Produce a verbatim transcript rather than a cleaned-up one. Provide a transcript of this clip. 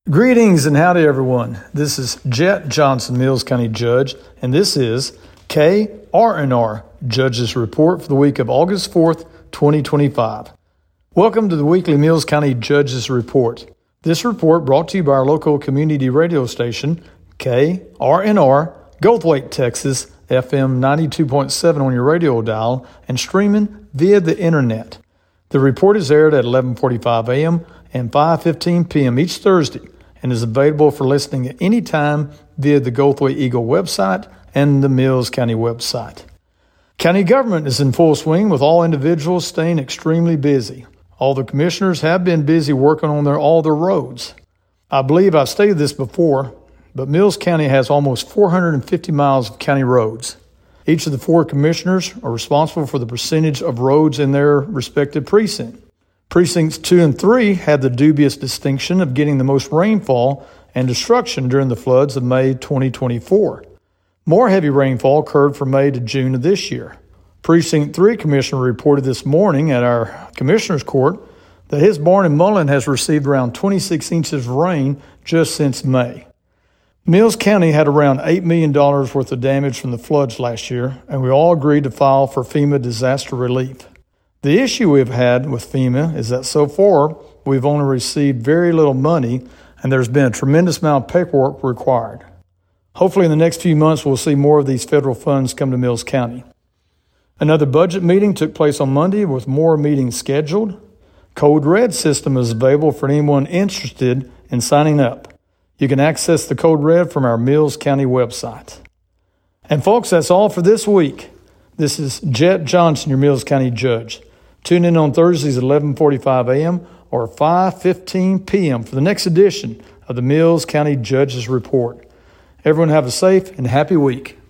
Greetings and howdy everyone. This is Jet Johnson, Mills County Judge, and this is K R N R Judge's Report for the week of August fourth, twenty twenty-five. Welcome to the weekly Mills County Judge's Report. This report brought to you by our local community radio station, K R N R, Goldthwaite, Texas, F M ninety-two point seven on your radio dial, and streaming via the internet. The report is aired at eleven forty-five a.m. and five fifteen p.m. each Thursday, and is available for listening at any time via the Goldthwaite Eagle website and the Mills County website. County government is in full swing with all individuals staying extremely busy. All the commissioners have been busy working on their all their roads. I believe I've stated this before, but Mills County has almost four hundred fifty miles of county roads. Each of the four commissioners are responsible for the percentage of roads in their respective precinct. Precincts two and three had the dubious distinction of getting the most rainfall and destruction during the floods of May twenty twenty-four. More heavy rainfall occurred from May to June of this year. Precinct three Commissioner reported this morning at our Commissioner's Court that his barn in Mullen has received around twenty-six inches of rain just since May. Mills County had around eight million dollars worth of damage from the floods last year, and we all agreed to file for FEMA disaster relief. The issue we've had with FEMA is that so far we've only received very little money, and there's been a tremendous amount of paperwork required. Hopefully in the next few months we'll see more of these federal funds come to Mills County. Another budget meeting took place on Monday with more meetings scheduled. Code Red system is available for anyone interested in signing up. You can access the Code Red from our Mills County website. And folks, that's all for this week. This is Jet Johnson, your Mills County Judge. Tune in on Thursdays at eleven forty-five a.m. or five fifteen p.m. for the next edition of the Mills County Judge's Report. Everyone have a safe and happy week.